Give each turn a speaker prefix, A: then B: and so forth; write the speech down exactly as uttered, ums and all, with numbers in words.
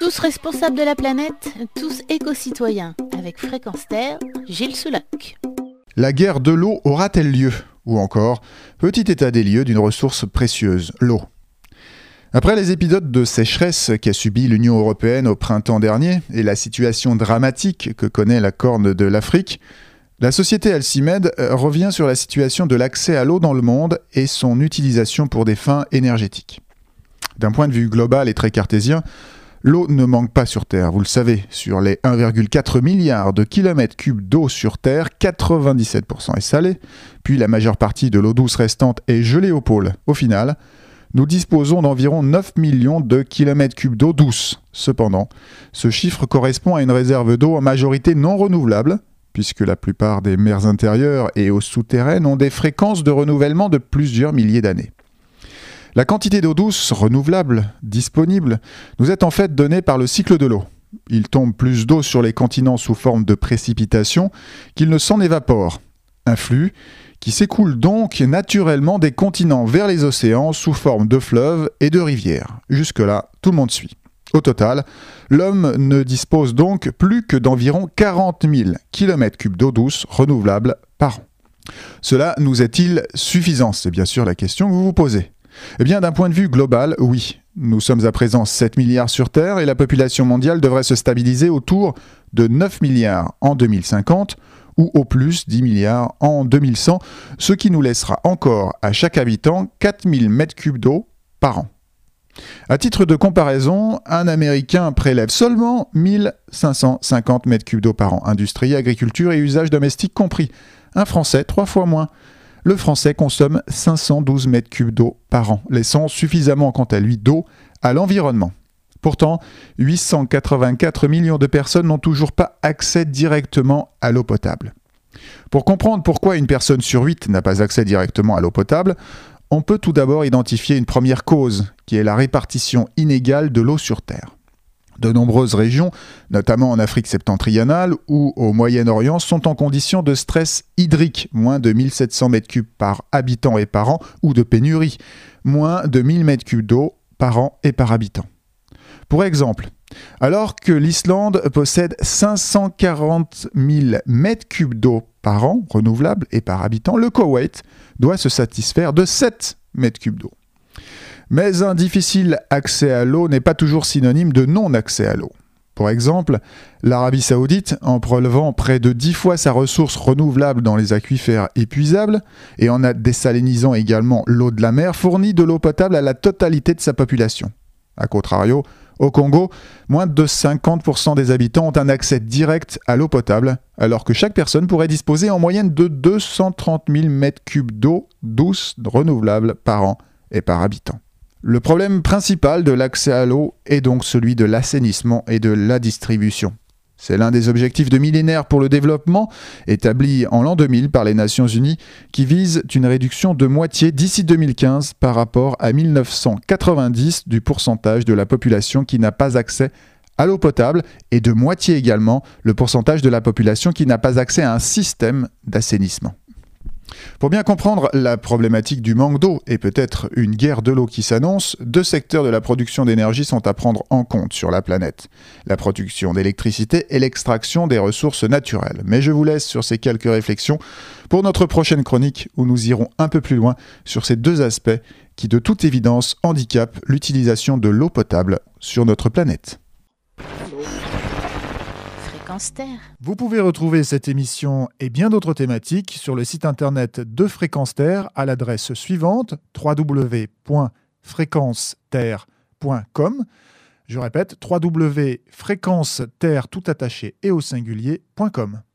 A: Tous responsables de la planète, tous éco-citoyens. Avec Fréquence Terre, Gilles Soulac.
B: La guerre de l'eau aura-t-elle lieu ? Ou encore, petit état des lieux d'une ressource précieuse, l'eau. Après les épisodes de sécheresse qu'a subi l'Union européenne au printemps dernier et la situation dramatique que connaît la Corne de l'Afrique, la société Alcimed revient sur la situation de l'accès à l'eau dans le monde et son utilisation pour des fins énergétiques. D'un point de vue global et très cartésien, l'eau ne manque pas sur Terre, vous le savez. Sur les un virgule quatre milliard de kilomètres cubes d'eau sur Terre, quatre-vingt-dix-sept pour cent est salée, puis la majeure partie de l'eau douce restante est gelée au pôle. Au final, nous disposons d'environ neuf millions de kilomètres cubes d'eau douce. Cependant, ce chiffre correspond à une réserve d'eau en majorité non renouvelable, puisque la plupart des mers intérieures et eaux souterraines ont des fréquences de renouvellement de plusieurs milliers d'années. La quantité d'eau douce renouvelable disponible nous est en fait donnée par le cycle de l'eau. Il tombe plus d'eau sur les continents sous forme de précipitations qu'il ne s'en évapore. Un flux qui s'écoule donc naturellement des continents vers les océans sous forme de fleuves et de rivières. Jusque-là, tout le monde suit. Au total, l'homme ne dispose donc plus que d'environ quarante mille kilomètres cubes d'eau douce renouvelable par an. Cela nous est-il suffisant ? C'est bien sûr la question que vous vous posez. Eh bien, d'un point de vue global, oui. Nous sommes à présent sept milliards sur Terre et la population mondiale devrait se stabiliser autour de neuf milliards en deux mille cinquante ou au plus dix milliards en deux mille cent, ce qui nous laissera encore à chaque habitant quatre mille mètres cubes d'eau par an. À titre de comparaison, un Américain prélève seulement mille cinq cent cinquante mètres cubes d'eau par an, industrie, agriculture et usages domestiques compris. Un Français, trois fois moins. Le Français consomme cinq cent douze mètres cubes d'eau par an, laissant suffisamment quant à lui d'eau à l'environnement. Pourtant, huit cent quatre-vingt-quatre millions de personnes n'ont toujours pas accès directement à l'eau potable. Pour comprendre pourquoi une personne sur huit n'a pas accès directement à l'eau potable, on peut tout d'abord identifier une première cause, qui est la répartition inégale de l'eau sur Terre. De nombreuses régions, notamment en Afrique septentrionale ou au Moyen-Orient, sont en condition de stress hydrique, moins de mille sept cents mètres cubes par habitant et par an, ou de pénurie, moins de mille mètres cubes d'eau par an et par habitant. Pour exemple, alors que l'Islande possède cinq cent quarante mille mètres cubes d'eau par an, renouvelable et par habitant, le Koweït doit se satisfaire de sept mètres cubes d'eau. Mais un difficile accès à l'eau n'est pas toujours synonyme de non-accès à l'eau. Pour exemple, l'Arabie Saoudite, en prélevant près de dix fois sa ressource renouvelable dans les aquifères épuisables et en désalinisant également l'eau de la mer, fournit de l'eau potable à la totalité de sa population. A contrario, au Congo, moins de cinquante pour cent des habitants ont un accès direct à l'eau potable, alors que chaque personne pourrait disposer en moyenne de deux cent trente mille mètres cubes d'eau douce renouvelable par an et par habitant. Le problème principal de l'accès à l'eau est donc celui de l'assainissement et de la distribution. C'est l'un des objectifs de millénaire pour le développement, établi en l'an deux mille par les Nations Unies, qui vise une réduction de moitié d'ici deux mille quinze par rapport à mille neuf cent quatre-vingt-dix du pourcentage de la population qui n'a pas accès à l'eau potable et de moitié également le pourcentage de la population qui n'a pas accès à un système d'assainissement. Pour bien comprendre la problématique du manque d'eau et peut-être une guerre de l'eau qui s'annonce, deux secteurs de la production d'énergie sont à prendre en compte sur la planète. La production d'électricité et l'extraction des ressources naturelles. Mais je vous laisse sur ces quelques réflexions pour notre prochaine chronique où nous irons un peu plus loin sur ces deux aspects qui de toute évidence handicapent l'utilisation de l'eau potable sur notre planète. Vous pouvez retrouver cette émission et bien d'autres thématiques sur le site internet de Fréquence Terre à l'adresse suivante w w w point fréquence terre point com. Je répète, w w w point fréquence terre tout attaché et au singulier point com.